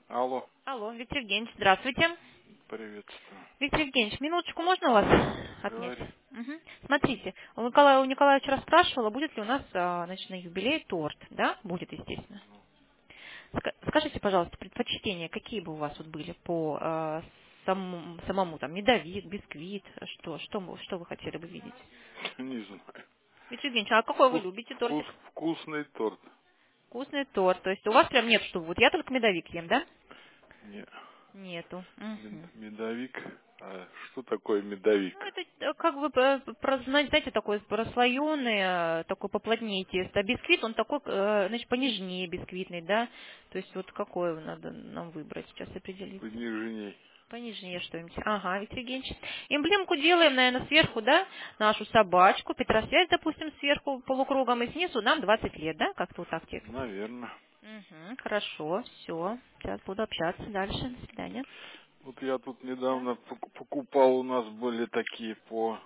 Алло, Алло, Виктор Евгеньевич, здравствуйте. приветствую. Виктор Евгеньевич, минуточку можно у вас отнять? Говори. Мгм. Смотрите, у Николая вчера спрашивала, будет ли у нас, значит, на юбилей торт, да? Будет, естественно. Скажите, пожалуйста, предпочтения, какие бы у вас вот были по самому там медовик, бисквит, что вы хотели бы видеть? Не знаю. Виктор Евгеньевич, а какой вы Вкус, любите тортик? вкусный торт. Вкусный торт, то есть у вас прям нет, что вот я только медовик ем, да? Не, Нету. Мгм. медовик. А что такое медовик? Ну, это как бы, знаете, такой прослоенный, такой поплотнее тесто. А бисквит, он такой, значит, понежнее бисквитный, да? То есть вот какое надо нам выбрать, сейчас определиться. Понижней. Понежнее что-нибудь. Ага, Виктор Евгеньевич. Эмблемку делаем, наверное, сверху, да? Нашу собачку, Петросвязь, допустим, сверху полукругом, и снизу нам 20 лет, да? Как-то вот так текст. Наверное. Угу, хорошо, все. Сейчас буду общаться дальше. До свидания. Вот я тут Да. недавно покупал, у нас были такие по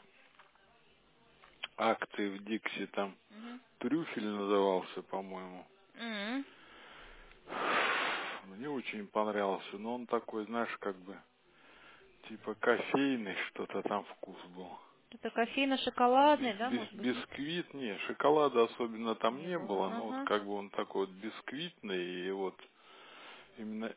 акции в Дикси, там Угу. трюфель назывался, по-моему. М. Мне очень понравился, но он такой, знаешь, как бы, типа кофейный, что-то там вкус был. Это кофейно-шоколадный, да, может быть, нет? Бисквит, не, шоколада особенно там Не не было. было, но вот Ага. как бы он такой вот бисквитный, и вот именно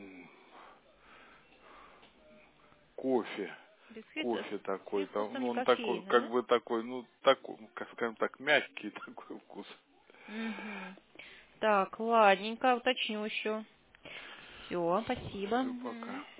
кофе, Бисквит кофе с такой, там, привкусом ну он такой, кофеина, как да? бы такой, ну такой, как скажем так, мягкий такой вкус. Угу. Так, ладненько, уточню еще. Все, спасибо. Все, пока. Мгм.